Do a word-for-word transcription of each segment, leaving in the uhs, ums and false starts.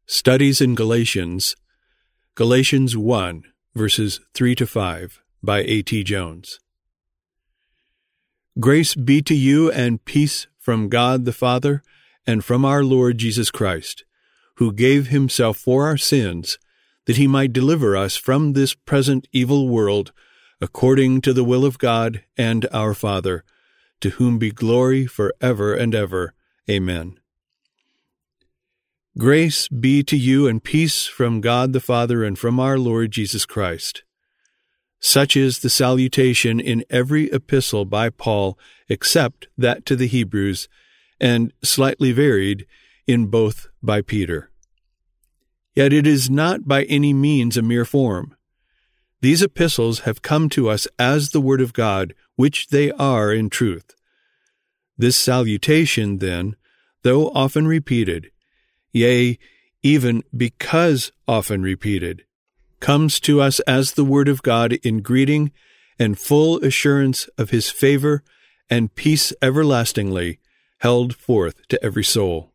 Studies in Galatians, Galatians one, verses three to five, by A T Jones. Grace be to you and peace from God the Father and from our Lord Jesus Christ, who gave himself for our sins, that he might deliver us from this present evil world, according to the will of God and our Father, to whom be glory for ever and ever. Amen. Grace be to you and peace from God the Father and from our Lord Jesus Christ. Such is the salutation in every epistle by Paul, except that to the Hebrews, and slightly varied in both by Peter. Yet it is not by any means a mere form. These epistles have come to us as the Word of God, which they are in truth. This salutation, then, though often repeated, yea, even because often repeated, comes to us as the Word of God in greeting and full assurance of his favor and peace everlastingly held forth to every soul.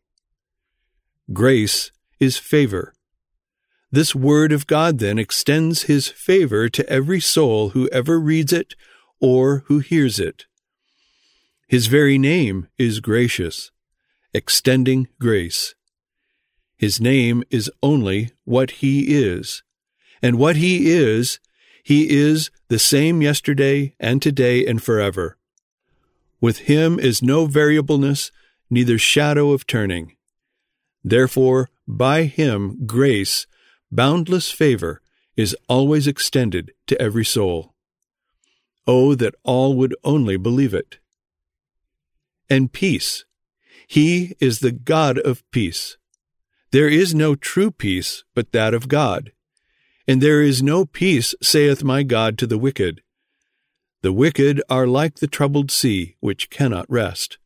Grace is favor. This Word of God, then, extends his favor to every soul who ever reads it or who hears it. His very name is gracious, extending grace. His name is only what he is. And what he is, he is the same yesterday and today and forever. With him is no variableness, neither shadow of turning. Therefore, by him, grace, boundless favor, is always extended to every soul. Oh, that all would only believe it. And peace. He is the God of peace. There is no true peace but that of God. And there is no peace, saith my God, to the wicked. The wicked are like the troubled sea, which cannot rest.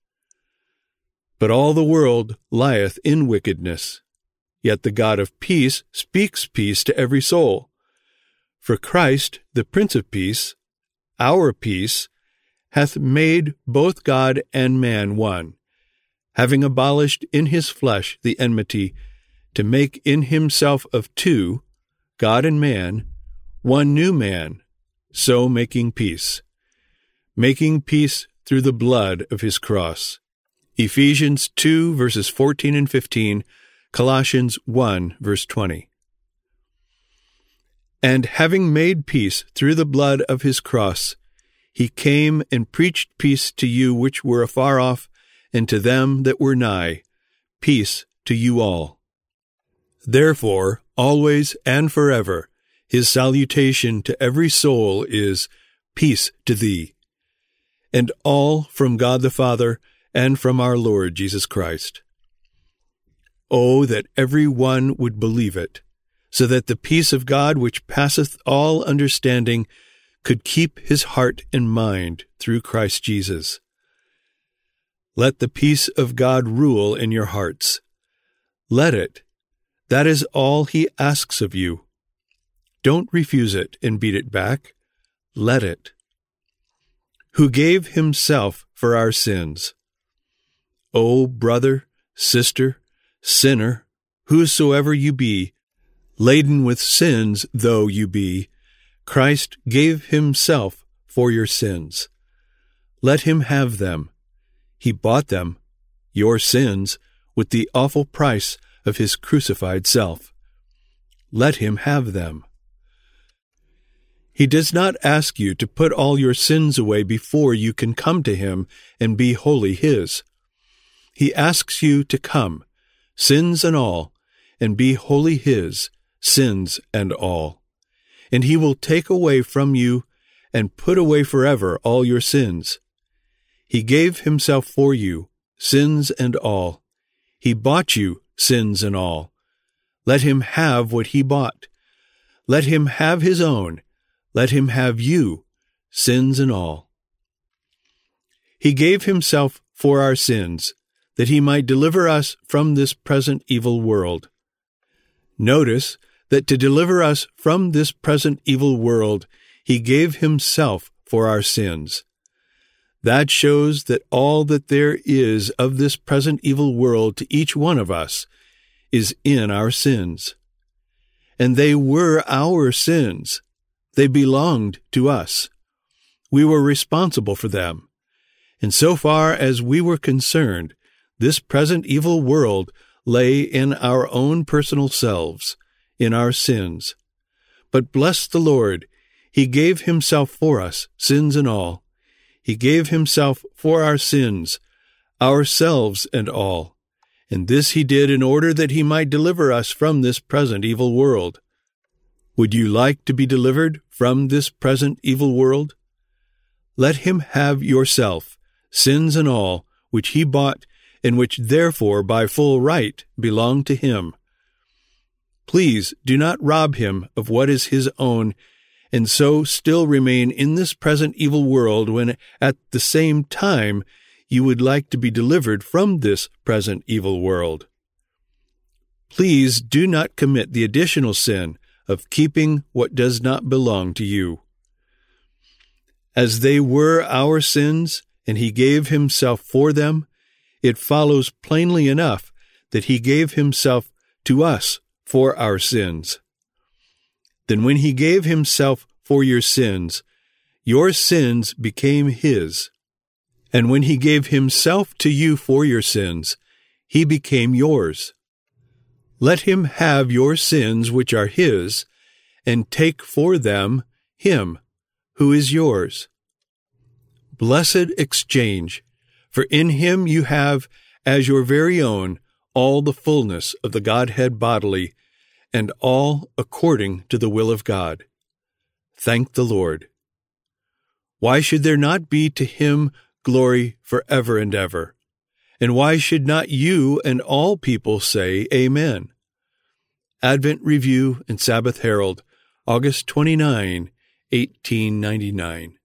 But all the world lieth in wickedness. Yet the God of peace speaks peace to every soul. For Christ, the Prince of Peace, our peace, hath made both God and man one, having abolished in his flesh the enmity, to make in himself of two, God and man, one new man, so making peace, making peace through the blood of his cross. Ephesians two, verses fourteen and fifteen, Colossians one, verse twenty. And having made peace through the blood of his cross, he came and preached peace to you which were afar off, and to them that were nigh, peace to you all. Therefore, always and forever, his salutation to every soul is, Peace to thee, and all from God the Father and from our Lord Jesus Christ. Oh, that every one would believe it, so that the peace of God which passeth all understanding could keep his heart and mind through Christ Jesus. Let the peace of God rule in your hearts. Let it. That is all he asks of you. Don't refuse it and beat it back. Let it. Who gave himself for our sins. O brother, sister, sinner, whosoever you be, laden with sins though you be, Christ gave himself for your sins. Let him have them. He bought them, your sins, with the awful price of his crucified self. Let him have them. He does not ask you to put all your sins away before you can come to him and be wholly his. He asks you to come, sins and all, and be wholly his, sins and all. And he will take away from you and put away forever all your sins. He gave himself for you, sins and all. He bought you, sins and all. Let him have what he bought. Let him have his own. Let him have you, sins and all. He gave himself for our sins, that he might deliver us from this present evil world. Notice that to deliver us from this present evil world, he gave himself for our sins. That shows that all that there is of this present evil world to each one of us is in our sins. And they were our sins. They belonged to us. We were responsible for them. And so far as we were concerned, this present evil world lay in our own personal selves, in our sins. But bless the Lord, He gave Himself for us, sins and all. He gave Himself for our sins, ourselves and all. And this He did in order that He might deliver us from this present evil world. Would you like to be delivered from this present evil world? Let Him have yourself, sins and all, which He bought, and which therefore by full right belong to Him. Please do not rob Him of what is His own, and so still remain in this present evil world when at the same time you would like to be delivered from this present evil world. Please do not commit the additional sin of keeping what does not belong to you. As they were our sins, and He gave Himself for them, it follows plainly enough that He gave Himself to us for our sins. Then when He gave Himself for your sins, your sins became His. And when He gave Himself to you for your sins, He became yours. Let Him have your sins which are His, and take for them Him who is yours. Blessed exchange, for in Him you have, as your very own, all the fullness of the Godhead bodily, and all according to the will of God. Thank the Lord. Why should there not be to Him glory forever and ever? And why should not you and all people say Amen? Advent Review and Sabbath Herald, August twenty-ninth, eighteen ninety-nine.